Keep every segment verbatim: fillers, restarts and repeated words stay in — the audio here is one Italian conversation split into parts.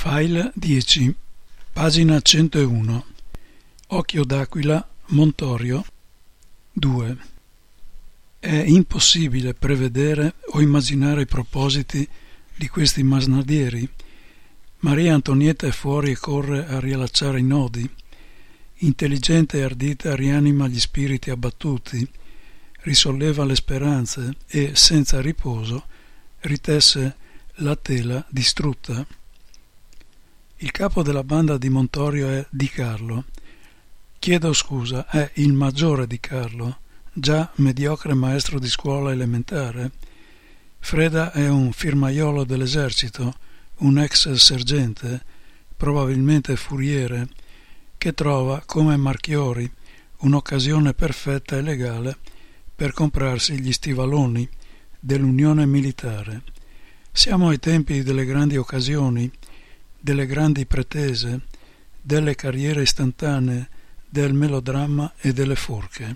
File dieci, pagina centouno. Occhio d'aquila, Montorio. due. È impossibile prevedere o immaginare i propositi di questi masnadieri. Maria Antonietta è fuori e corre a riallacciare i nodi. Intelligente e ardita rianima gli spiriti abbattuti, risolleva le speranze e, senza riposo, ritesse la tela distrutta. Il capo della banda di Montorio è Di Carlo. Chiedo scusa, è il maggiore Di Carlo, già mediocre maestro di scuola elementare. Freda è un firmaiolo dell'esercito, un ex sergente, probabilmente furiere, che trova, come Marchiori, un'occasione perfetta e legale per comprarsi gli stivaloni dell'Unione Militare. Siamo ai tempi delle grandi occasioni, delle grandi pretese, delle carriere istantanee, del melodramma e delle forche.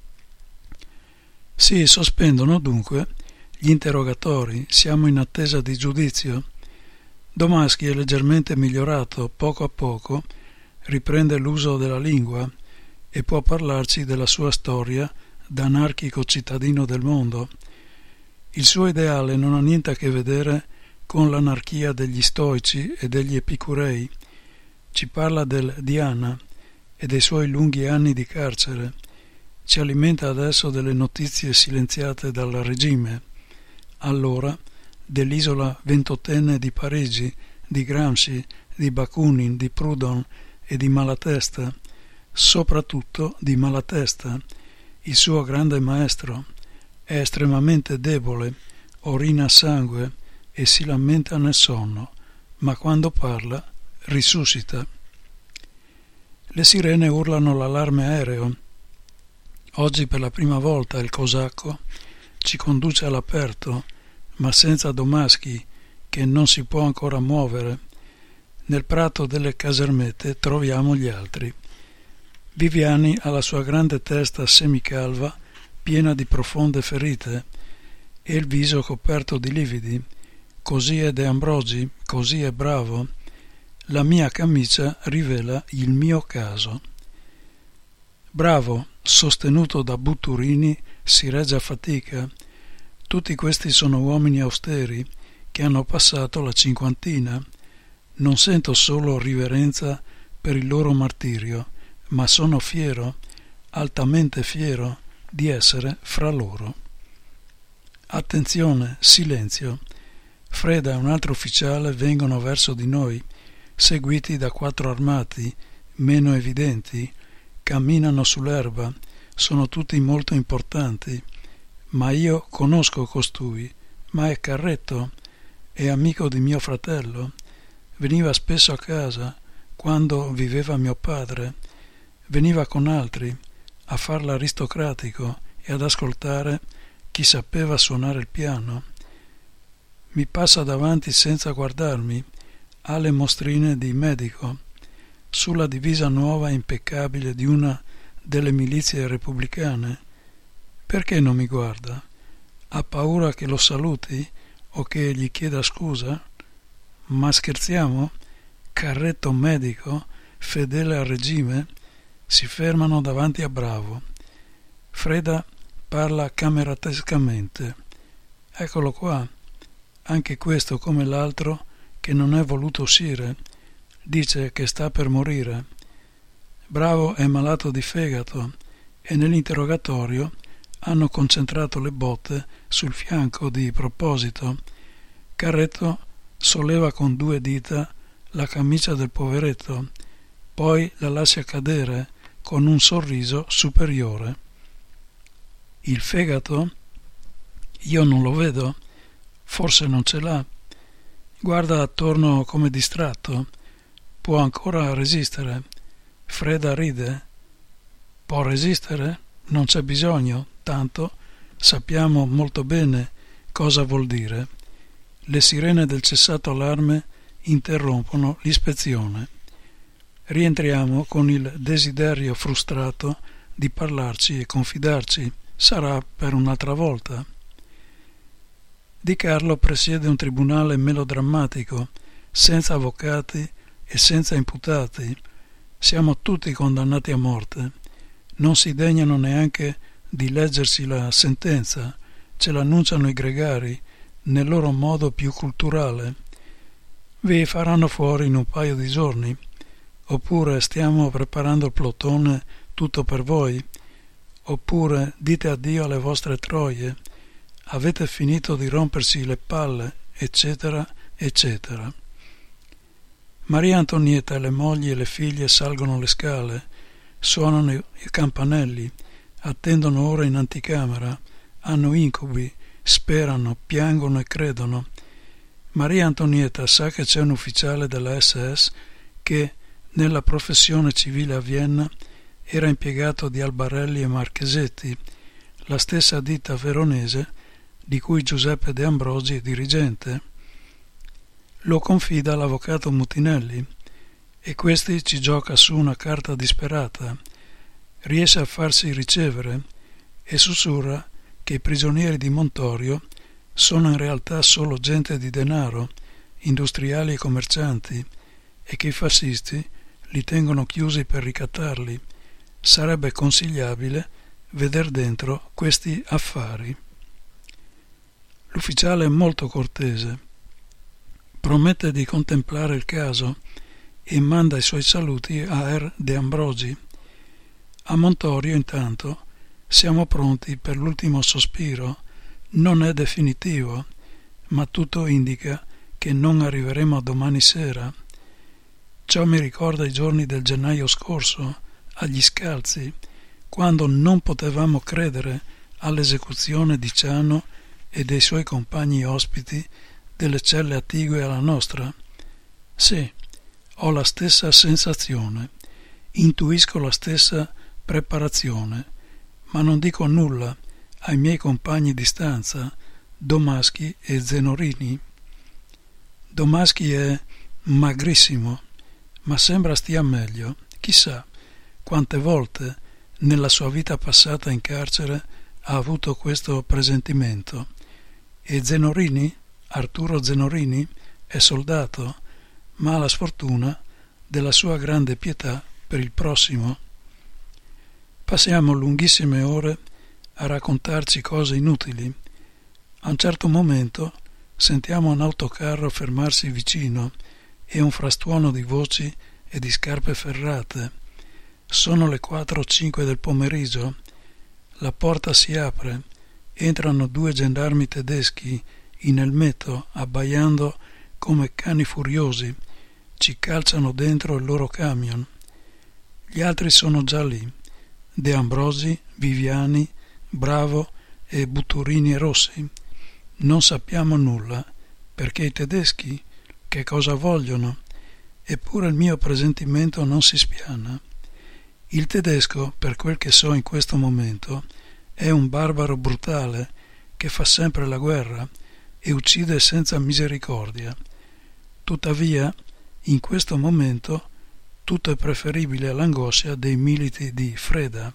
Si sospendono dunque gli interrogatori, siamo in attesa di giudizio. Domaschi è leggermente migliorato, poco a poco riprende l'uso della lingua e può parlarci della sua storia da anarchico cittadino del mondo. Il suo ideale non ha niente a che vedere con l'anarchia degli stoici e degli epicurei. Ci parla del Diana e dei suoi lunghi anni di carcere. Ci alimenta adesso delle notizie silenziate dal regime. Allora dell'isola ventottenne di Parigi, di Gramsci, di Bakunin, di Proudhon e di Malatesta, soprattutto di Malatesta, il suo grande maestro. È estremamente debole, orina sangue e si lamenta nel sonno, ma quando parla risuscita. Le sirene urlano l'allarme aereo. Oggi per la prima volta il cosacco ci conduce all'aperto, ma senza Domaschi, che non si può ancora muovere. Nel prato delle casermette troviamo gli altri. Viviani ha la sua grande testa semicalva, piena di profonde ferite, e il viso coperto di lividi. Così è De Ambrogi, così è bravo. La mia camicia rivela il mio caso. Bravo, sostenuto da Butturini, si regge a fatica. Tutti questi sono uomini austeri che hanno passato la cinquantina. Non sento solo riverenza per il loro martirio, ma sono fiero, altamente fiero, di essere fra loro. Attenzione, silenzio. Freda e un altro ufficiale vengono verso di noi, seguiti da quattro armati, meno evidenti, camminano sull'erba, sono tutti molto importanti, ma io conosco costui, ma è Carretto, è amico di mio fratello, veniva spesso a casa, quando viveva mio padre, veniva con altri, a far l'aristocratico e ad ascoltare chi sapeva suonare il piano. Mi passa davanti senza guardarmi, ha le mostrine di medico, sulla divisa nuova e impeccabile di una delle milizie repubblicane. Perché non mi guarda? Ha paura che lo saluti o che gli chieda scusa? Ma scherziamo? Carretto medico, fedele al regime? Si fermano davanti a Bravo. Freda parla cameratescamente. Eccolo qua. Anche questo, come l'altro, che non è voluto uscire, dice che sta per morire. Bravo è malato di fegato e nell'interrogatorio hanno concentrato le botte sul fianco di proposito. Carretto solleva con due dita la camicia del poveretto, poi la lascia cadere con un sorriso superiore. Il fegato? Io non lo vedo. Forse non ce l'ha. Guarda attorno come distratto. Può ancora resistere. Freda ride. Può resistere? Non c'è bisogno, tanto sappiamo molto bene cosa vuol dire. Le sirene del cessato allarme interrompono l'ispezione. Rientriamo con il desiderio frustrato di parlarci e confidarci. Sarà per un'altra volta. Di Carlo presiede un tribunale melodrammatico, senza avvocati e senza imputati. Siamo tutti condannati a morte. Non si degnano neanche di leggersi la sentenza, ce l'annunciano i gregari nel loro modo più culturale. Vi faranno fuori in un paio di giorni, oppure stiamo preparando il plotone tutto per voi, oppure dite addio alle vostre troie, avete finito di rompersi le palle, eccetera, eccetera. Maria Antonietta e le mogli e le figlie salgono le scale, suonano i campanelli, attendono ora in anticamera, hanno incubi, sperano, piangono e credono. Maria Antonietta sa che c'è un ufficiale della esse esse che, nella professione civile a Vienna, era impiegato di Albarelli e Marchesetti, la stessa ditta veronese di cui Giuseppe De Ambrogi è dirigente. Lo confida all'avvocato Mutinelli e questi ci gioca su una carta disperata, riesce a farsi ricevere e sussurra che i prigionieri di Montorio sono in realtà solo gente di denaro, industriali e commercianti, e che i fascisti li tengono chiusi per ricattarli. Sarebbe consigliabile veder dentro questi affari. L'ufficiale è molto cortese, promette di contemplare il caso e manda i suoi saluti a Er De Ambrogi. A Montorio, intanto, siamo pronti per l'ultimo sospiro. Non è definitivo, ma tutto indica che non arriveremo a domani sera. Ciò mi ricorda i giorni del gennaio scorso, agli Scalzi, quando non potevamo credere all'esecuzione di Ciano e dei suoi compagni ospiti delle celle attigue alla nostra. Sì, ho la stessa sensazione, intuisco la stessa preparazione, ma non dico nulla ai miei compagni di stanza, Domaschi e Zenorini. Domaschi è magrissimo, ma sembra stia meglio. Chissà quante volte nella sua vita passata in carcere ha avuto questo presentimento. E Zenorini, Arturo Zenorini, è soldato, ma ha la sfortuna della sua grande pietà per il prossimo. Passiamo lunghissime ore a raccontarci cose inutili. A un certo momento sentiamo un autocarro fermarsi vicino e un frastuono di voci e di scarpe ferrate. Sono le quattro o cinque del pomeriggio. La porta si apre, entrano due gendarmi tedeschi in elmetto, abbaiando come cani furiosi, ci calciano dentro il loro camion. Gli altri sono già lì, De Ambrogi, Viviani, Bravo e Butturini e Rossi. Non sappiamo nulla, perché i tedeschi che cosa vogliono? Eppure il mio presentimento non si spiana. Il tedesco, per quel che so in questo momento, è un barbaro brutale che fa sempre la guerra e uccide senza misericordia. Tuttavia, in questo momento, tutto è preferibile all'angoscia dei militi di Freda.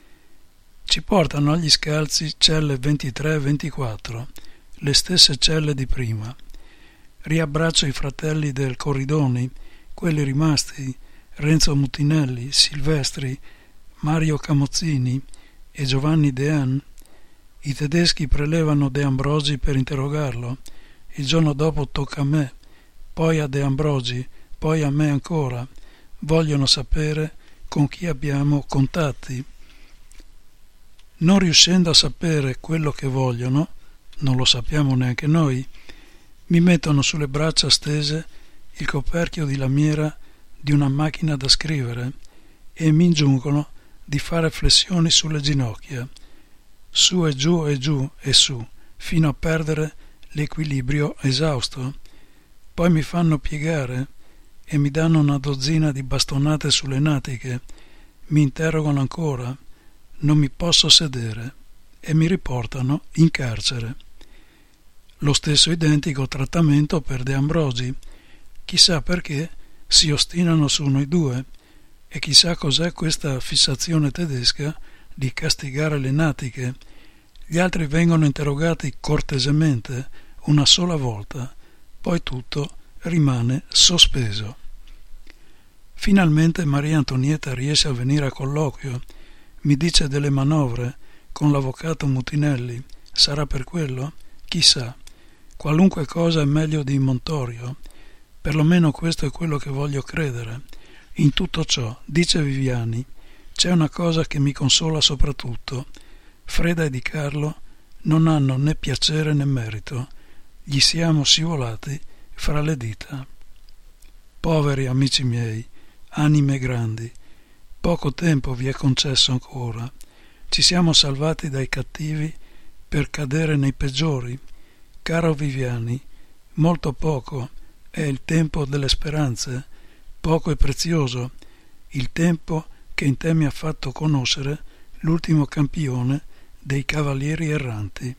Ci portano agli Scalzi celle ventitré e ventiquattro, le stesse celle di prima. Riabbraccio i fratelli del Corridoni, quelli rimasti, Renzo Mutinelli, Silvestri, Mario Camozzini e Giovanni Dean. I tedeschi prelevano De Ambrogi per interrogarlo. Il giorno dopo tocca a me, poi a De Ambrogi, poi a me ancora. Vogliono sapere con chi abbiamo contatti. Non riuscendo a sapere quello che vogliono, non lo sappiamo neanche noi, mi mettono sulle braccia stese il coperchio di lamiera di una macchina da scrivere e mi ingiungono di fare flessioni sulle ginocchia, su e giù e giù e su, fino a perdere l'equilibrio esausto. Poi mi fanno piegare e mi danno una dozzina di bastonate sulle natiche, mi interrogano ancora, non mi posso sedere e mi riportano in carcere. Lo stesso identico trattamento per De Ambrogi. Chissà perché si ostinano su noi due e chissà cos'è questa fissazione tedesca di castigare le natiche. Gli altri vengono interrogati cortesemente una sola volta, poi tutto rimane sospeso. Finalmente Maria Antonietta riesce a venire a colloquio, mi dice delle manovre con l'avvocato Mutinelli. Sarà per quello? Chissà. Qualunque cosa è meglio di Montorio. Perlomeno questo è quello che voglio credere. In tutto ciò, dice Viviani, c'è una cosa che mi consola soprattutto. Freda e Di Carlo non hanno né piacere né merito. Gli siamo scivolati fra le dita. Poveri amici miei, anime grandi, poco tempo vi è concesso ancora. Ci siamo salvati dai cattivi per cadere nei peggiori. Caro Viviani, molto poco è il tempo delle speranze, poco e prezioso, il tempo che in te mi ha fatto conoscere l'ultimo campione dei cavalieri erranti.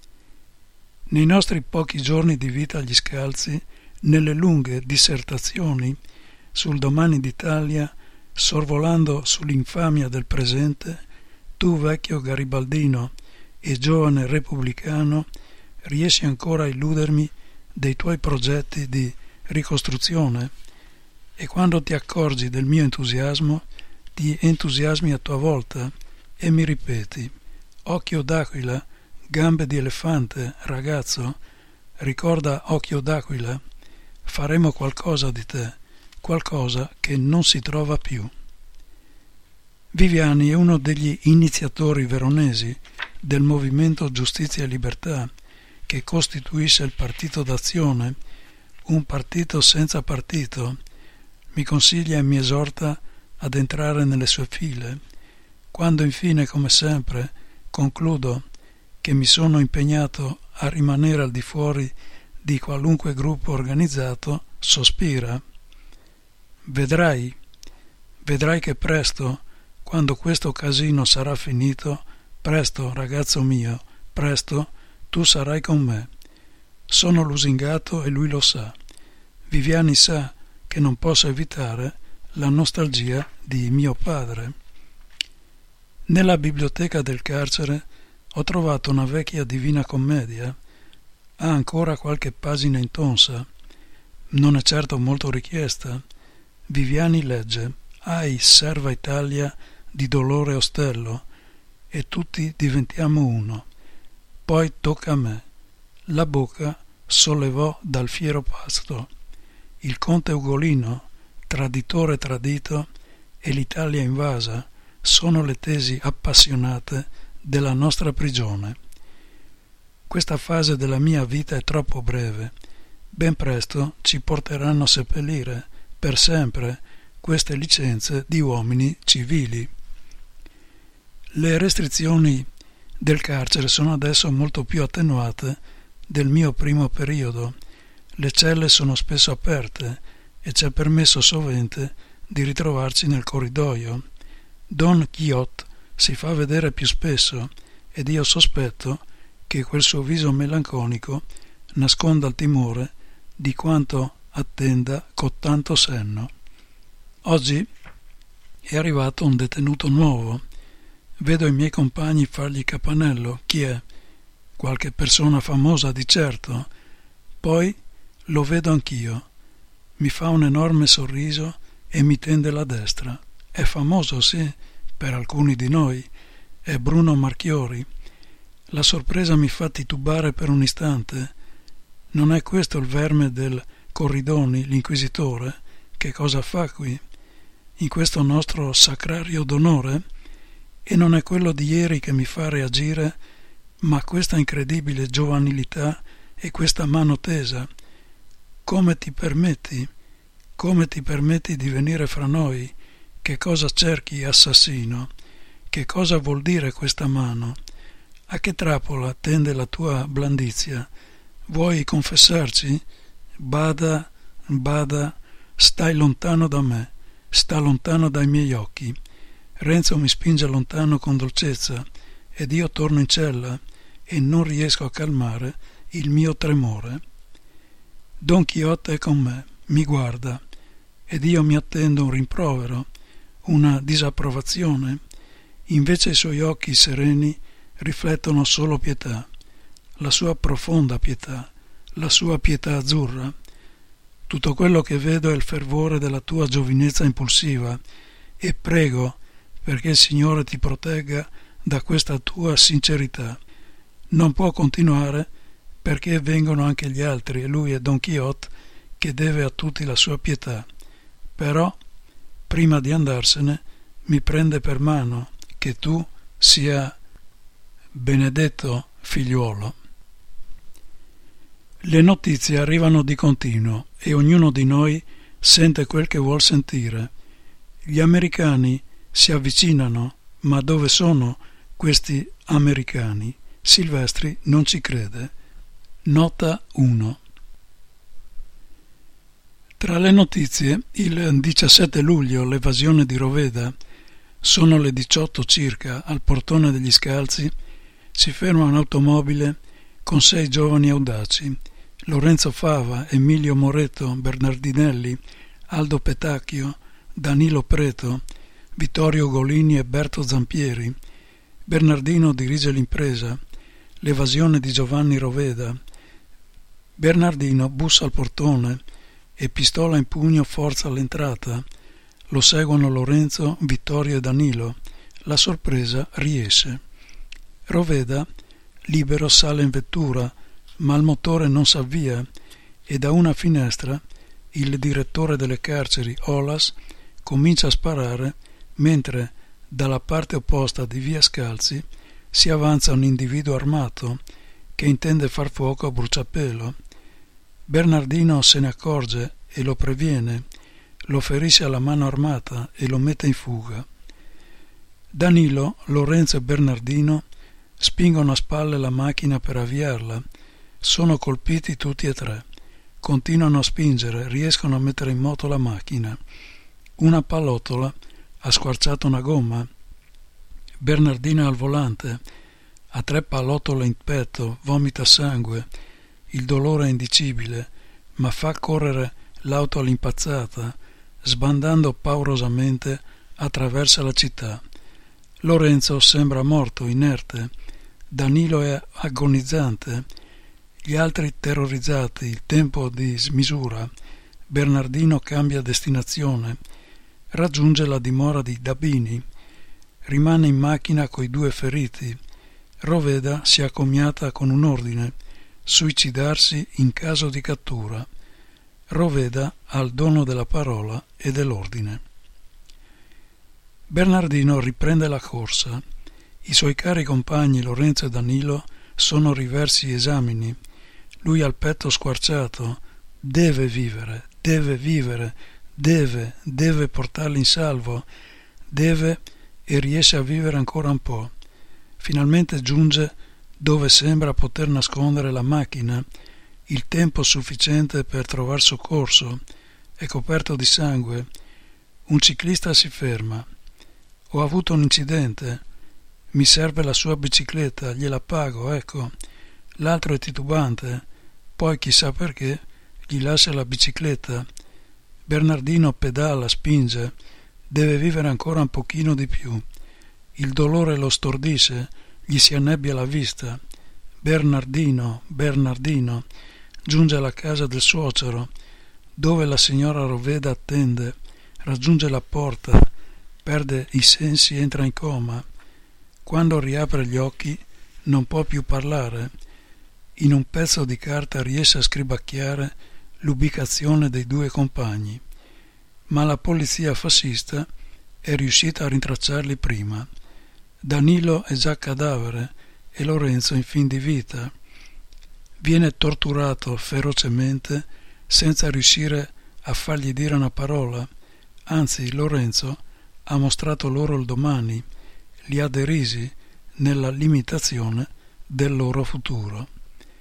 Nei nostri pochi giorni di vita agli scalzi, nelle lunghe dissertazioni sul domani d'Italia, sorvolando sull'infamia del presente, tu vecchio garibaldino e giovane repubblicano, riesci ancora a illudermi dei tuoi progetti di ricostruzione, e quando ti accorgi del mio entusiasmo, ti entusiasmi a tua volta e mi ripeti: occhio d'aquila, gambe di elefante, ragazzo, ricorda occhio d'aquila, faremo qualcosa di te, qualcosa che non si trova più. Viviani è uno degli iniziatori veronesi del movimento Giustizia e Libertà, che costituisce il Partito d'Azione, un partito senza partito. Mi consiglia e mi esorta ad entrare nelle sue file. Quando infine, come sempre, concludo che mi sono impegnato a rimanere al di fuori di qualunque gruppo organizzato, sospira. Vedrai, vedrai che presto, quando questo casino sarà finito, presto, ragazzo mio, presto, tu sarai con me. Sono lusingato e lui lo sa. Viviani sa che non posso evitare la nostalgia di mio padre. Nella biblioteca del carcere ho trovato una vecchia Divina Commedia. Ha ancora qualche pagina intonsa. Non è certo molto richiesta. Viviani legge: ai serva Italia di dolore ostello, e tutti diventiamo uno. Poi tocca a me. La bocca sollevò dal fiero pasto. Il conte Ugolino, traditore tradito, e l'Italia invasa sono le tesi appassionate della nostra prigione. Questa fase della mia vita è troppo breve. Ben presto ci porteranno a seppellire per sempre queste licenze di uomini civili. Le restrizioni del carcere sono adesso molto più attenuate del mio primo periodo. Le celle sono spesso aperte e ci è permesso sovente di ritrovarci nel corridoio. Don Quixote si fa vedere più spesso ed io sospetto che quel suo viso melanconico nasconda il timore di quanto attenda con tanto senno. Oggi è arrivato un detenuto nuovo. Vedo i miei compagni fargli capanello. Chi è? Qualche persona famosa di certo. Poi lo vedo anch'io. Mi fa un enorme sorriso e mi tende la destra. È famoso, sì, per alcuni di noi. È Bruno Marchiori. La sorpresa mi fa titubare per un istante. Non è questo il verme del Corridoni, l'inquisitore? Che cosa fa qui, in questo nostro sacrario d'onore? E non è quello di ieri che mi fa reagire, ma questa incredibile giovanilità e questa mano tesa. Come ti permetti? Come ti permetti di venire fra noi? Che cosa cerchi, assassino? Che cosa vuol dire questa mano? A che trappola tende la tua blandizia? Vuoi confessarci? Bada, bada, stai lontano da me, sta lontano dai miei occhi. Renzo mi spinge lontano con dolcezza ed io torno in cella e non riesco a calmare il mio tremore. Don Quixote è con me, mi guarda ed io mi attendo un rimprovero, una disapprovazione. Invece i suoi occhi sereni riflettono solo pietà, la sua profonda pietà, la sua pietà azzurra. Tutto quello che vedo è il fervore della tua giovinezza impulsiva e prego perché il Signore ti protegga da questa tua sincerità. Non può continuare perché vengono anche gli altri e lui è Don Quixote che deve a tutti la sua pietà. Però, prima di andarsene, mi prende per mano che tu sia benedetto figliuolo. Le notizie arrivano di continuo e ognuno di noi sente quel che vuol sentire. Gli americani si avvicinano, ma dove sono questi americani? Silvestri non ci crede. Nota uno. Tra le notizie, il diciassette luglio l'evasione di Roveda, sono le diciotto circa, al portone degli Scalzi, si ferma un'automobile con sei giovani audaci, Lorenzo Fava, Emilio Moreto, Bernardinelli, Aldo Petacchio, Danilo Preto, Vittorio Golini e Berto Zampieri. Bernardino dirige l'impresa, l'evasione di Giovanni Roveda. Bernardino bussa al portone e pistola in pugno forza all'entrata. Lo seguono Lorenzo, Vittorio e Danilo. La sorpresa riesce. Roveda, libero, sale in vettura, ma il motore non s'avvia e da una finestra il direttore delle carceri, Olas, comincia a sparare mentre dalla parte opposta di via Scalzi si avanza un individuo armato che intende far fuoco a bruciapelo. Bernardino se ne accorge e lo previene, lo ferisce alla mano armata e lo mette in fuga. Danilo, Lorenzo e Bernardino spingono a spalle la macchina per avviarla. Sono colpiti tutti e tre. Continuano a spingere, riescono a mettere in moto la macchina. Una pallottola ha squarciato una gomma. Bernardino è al volante, ha tre pallottole in petto, vomita sangue. Il dolore è indicibile, ma fa correre l'auto all'impazzata, sbandando paurosamente attraversa la città. Lorenzo sembra morto, inerte. Danilo è agonizzante. Gli altri terrorizzati, il tempo di smisura. Bernardino cambia destinazione. Raggiunge la dimora di Dabini. Rimane in macchina coi due feriti. Roveda si accomiata con un ordine: suicidarsi in caso di cattura. Roveda ha il dono della parola e dell'ordine. Bernardino riprende la corsa. I suoi cari compagni Lorenzo e Danilo sono riversi esamini. Lui ha il petto squarciato. Deve vivere, deve vivere, deve, deve portarli in salvo, deve e riesce a vivere ancora un po'. Finalmente giunge dove sembra poter nascondere la macchina, il tempo sufficiente per trovar soccorso. È coperto di sangue. Un ciclista si ferma. Ho avuto un incidente. Mi serve la sua bicicletta, gliela pago, ecco. L'altro è titubante, poi chissà perché gli lascia la bicicletta. Bernardino pedala, spinge, deve vivere ancora un pochino di più. Il dolore lo stordisce, gli si annebbia la vista. Bernardino, Bernardino, giunge alla casa del suocero, dove la signora Roveda attende, raggiunge la porta, perde i sensi, entra in coma. Quando riapre gli occhi non può più parlare. In un pezzo di carta riesce a scribacchiare l'ubicazione dei due compagni, ma la polizia fascista è riuscita a rintracciarli prima. Danilo è già cadavere e Lorenzo in fin di vita. Viene torturato ferocemente senza riuscire a fargli dire una parola. Anzi, Lorenzo ha mostrato loro il domani, li ha derisi nella limitazione del loro futuro.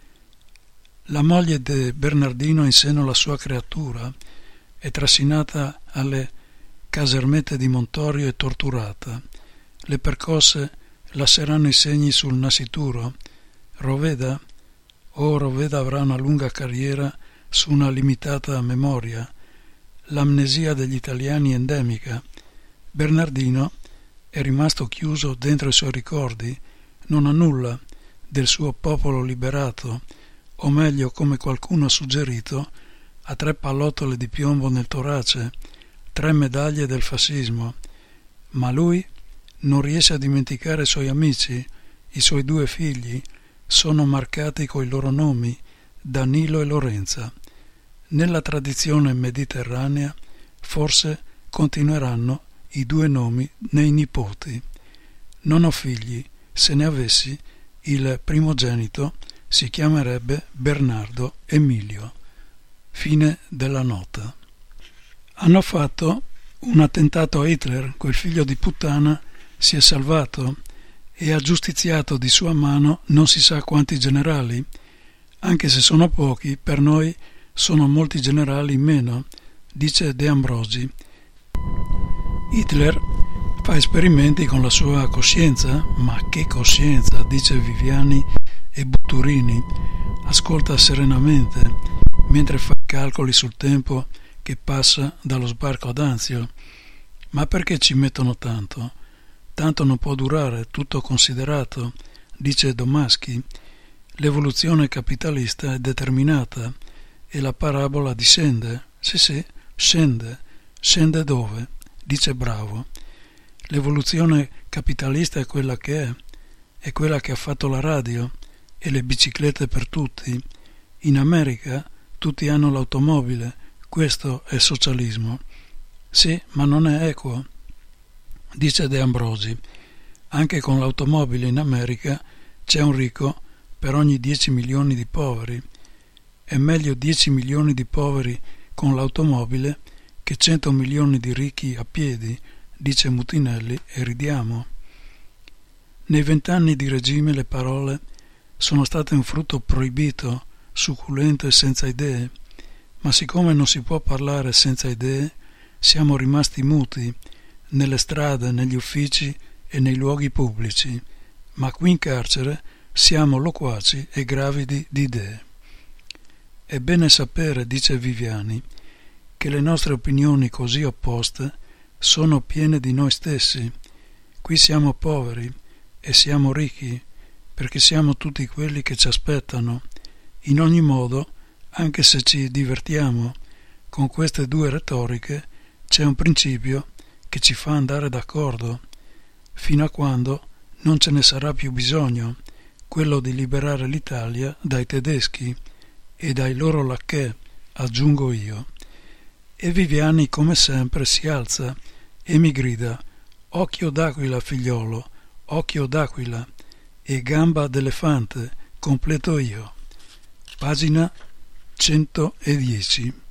La moglie di Bernardino in seno alla sua creatura è trascinata alle casermette di Montorio e torturata. Le percosse lasceranno i segni sul nascituro. Roveda, oh Roveda avrà una lunga carriera su una limitata memoria. L'amnesia degli italiani è endemica. Bernardino è rimasto chiuso dentro i suoi ricordi, non ha nulla del suo popolo liberato, o meglio, come qualcuno ha suggerito, ha tre pallottole di piombo nel torace, tre medaglie del fascismo, ma lui non riesce a dimenticare i suoi amici, i suoi due figli, sono marcati coi loro nomi, Danilo e Lorenza. Nella tradizione mediterranea forse continueranno i due nomi nei nipoti. Non ho figli, se ne avessi, il primogenito si chiamerebbe Bernardo Emilio. Fine della nota. Hanno fatto un attentato a Hitler, quel figlio di puttana si è salvato e ha giustiziato di sua mano non si sa quanti generali, anche se sono pochi, per noi sono molti generali in meno, dice De Ambrosi. Hitler fa esperimenti con la sua coscienza, ma che coscienza, dice Viviani e Butturini, ascolta serenamente mentre fa calcoli sul tempo che passa dallo sbarco ad Anzio. Ma perché ci mettono tanto? Tanto non può durare, tutto considerato, dice Domaschi. L'evoluzione capitalista è determinata e la parabola discende. Sì, sì, scende. Scende dove? Dice Bravo. L'evoluzione capitalista è quella che è, è quella che ha fatto la radio e le biciclette per tutti. In America tutti hanno l'automobile, questo è socialismo. Sì, ma non è equo, dice De Ambrosi. Anche con l'automobile in America c'è un ricco per ogni dieci milioni di poveri. È meglio dieci milioni di poveri con l'automobile che cento milioni di ricchi a piedi, dice Mutinelli, e ridiamo. Nei vent'anni di regime le parole sono state un frutto proibito, succulento e senza idee, ma siccome non si può parlare senza idee, siamo rimasti muti nelle strade, negli uffici e nei luoghi pubblici, ma qui in carcere siamo loquaci e gravidi di idee. È bene sapere, dice Viviani, che le nostre opinioni così opposte sono piene di noi stessi. Qui siamo poveri e siamo ricchi perché siamo tutti quelli che ci aspettano. In ogni modo, anche se ci divertiamo con queste due retoriche, c'è un principio che ci fa andare d'accordo, fino a quando non ce ne sarà più bisogno, quello di liberare l'Italia dai tedeschi e dai loro lacchè, aggiungo io. E Viviani, come sempre, si alza e mi grida: occhio d'aquila, figliolo, occhio d'aquila, e gamba d'elefante, completo io. Pagina centodieci.